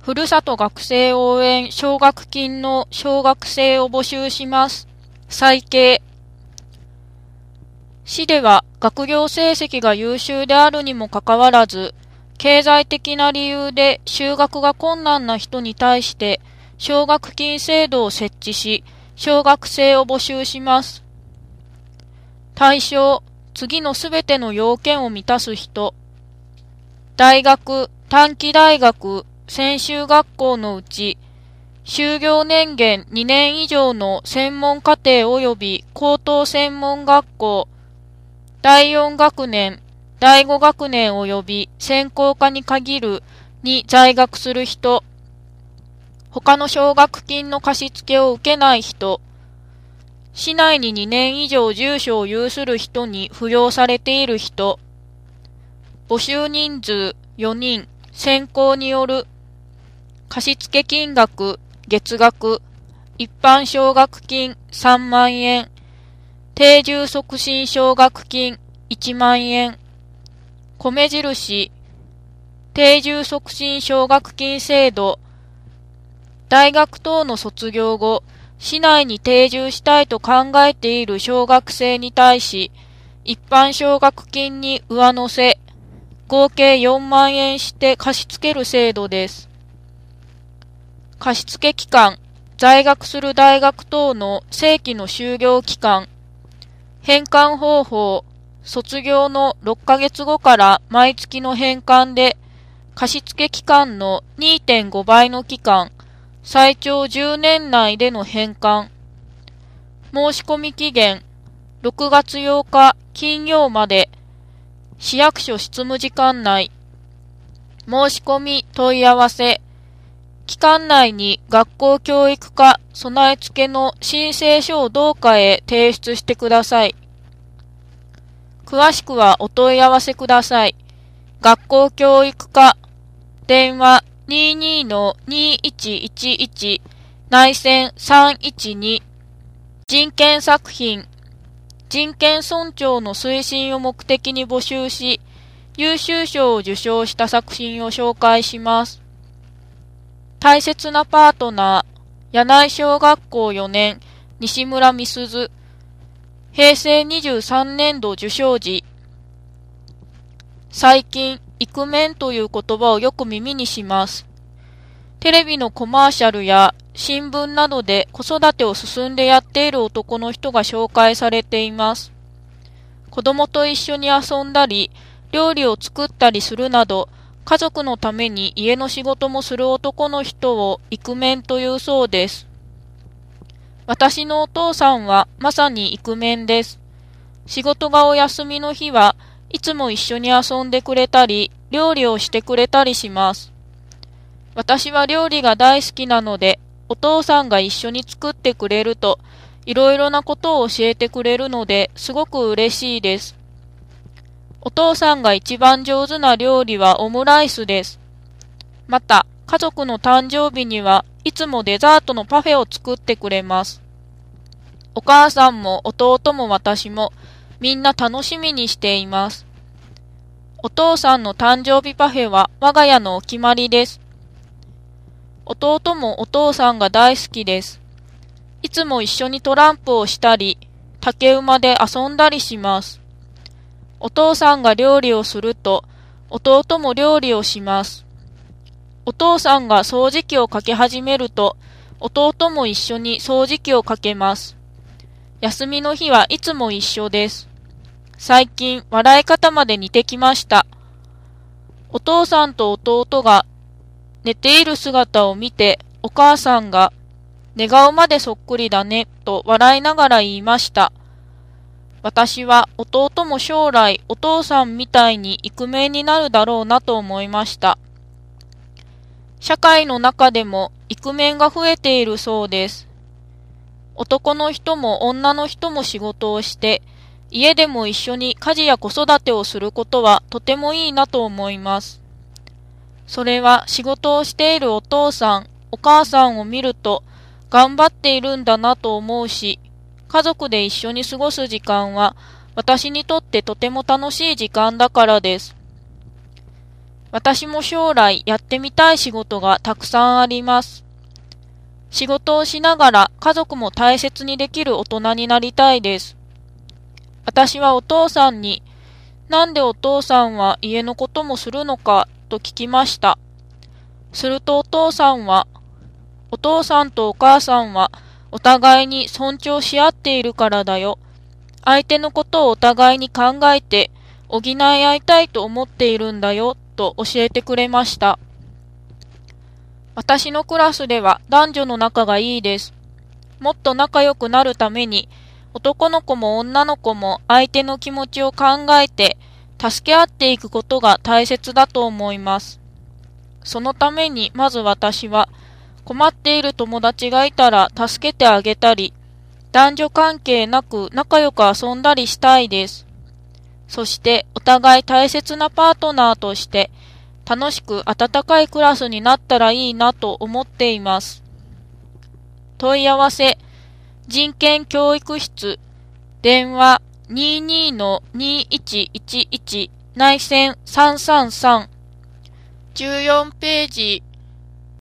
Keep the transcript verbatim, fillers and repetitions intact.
ふるさと学生応援奨学金の奨学生を募集します。再掲。市では学業成績が優秀であるにもかかわらず、経済的な理由で就学が困難な人に対して奨学金制度を設置し、奨学生を募集します。対象、次のすべての要件を満たす人。大学、短期大学、専修学校のうち、就業年限にねん以上の専門課程及び高等専門学校、だいよん学年、だいご学年及び専攻科に限るに在学する人、他の奨学金の貸付を受けない人、市内ににねん以上住所を有する人に扶養されている人、募集人数よにん、専攻による、貸付金額、月額、一般奨学金さんまんえん、定住促進奨学金いちまんえん、米印、定住促進奨学金制度、大学等の卒業後、市内に定住したいと考えている小学生に対し、一般奨学金に上乗せ、合計よんまんえんして貸し付ける制度です。貸付期間、在学する大学等の正規の就業期間、返還方法、卒業のろっかげつごから毎月の返還で、貸付期間の にてんご 倍の期間、最長じゅうねん内での返還。申し込み期限、ろくがつようか金曜まで、市役所執務時間内。申し込み問い合わせ。期間内に学校教育課備え付けの申請書を同課へ提出してください。詳しくはお問い合わせください。学校教育課、電話 にーにーのにーいちいちいち 内線さんいちに。人権作品、人権尊重の推進を目的に募集し、優秀賞を受賞した作品を紹介します。大切なパートナー、柳井小学校よねん、西村美鈴。平成にじゅうさんねんど受賞時。最近、イクメンという言葉をよく耳にします。テレビのコマーシャルや新聞などで子育てを進んでやっている男の人が紹介されています。子供と一緒に遊んだり、料理を作ったりするなど、家族のために家の仕事もする男の人をイクメンというそうです。私のお父さんはまさにイクメンです。仕事がお休みの日はいつも一緒に遊んでくれたり、料理をしてくれたりします。私は料理が大好きなので、お父さんが一緒に作ってくれると、いろいろなことを教えてくれるので、すごく嬉しいです。お父さんが一番上手な料理はオムライスです。また、家族の誕生日にはいつもデザートのパフェを作ってくれます。お母さんも弟も私もみんな楽しみにしています。お父さんの誕生日パフェは我が家のお決まりです。弟もお父さんが大好きです。いつも一緒にトランプをしたり、竹馬で遊んだりします。お父さんが料理をすると、弟も料理をします。お父さんが掃除機をかけ始めると、弟も一緒に掃除機をかけます。休みの日はいつも一緒です。最近、笑い方まで似てきました。お父さんと弟が寝ている姿を見て、お母さんが、寝顔までそっくりだね、と笑いながら言いました。私は弟も将来お父さんみたいにイクメンになるだろうなと思いました。社会の中でもイクメンが増えているそうです。男の人も女の人も仕事をして、家でも一緒に家事や子育てをすることはとてもいいなと思います。それは仕事をしているお父さん、お母さんを見ると頑張っているんだなと思うし、家族で一緒に過ごす時間は私にとってとても楽しい時間だからです。 私も将来やってみたい仕事がたくさんあります。仕事をしながら家族も大切にできる大人になりたいです。私はお父さんに、なんでお父さんは家のこともするのかと聞きました。するとお父さんは、お父さんとお母さんはお互いに尊重し合っているからだよ。相手のことをお互いに考えて補い合いたいと思っているんだよと教えてくれました。私のクラスでは男女の仲がいいです。もっと仲良くなるために男の子も女の子も相手の気持ちを考えて助け合っていくことが大切だと思います。そのためにまず私は困っている友達がいたら助けてあげたり、男女関係なく仲良く遊んだりしたいです。そしてお互い大切なパートナーとして楽しく温かいクラスになったらいいなと思っています。問い合わせ、人権教育室、電話 にじゅうに にいちいちいち 内線さんさんさん、じゅうよんページ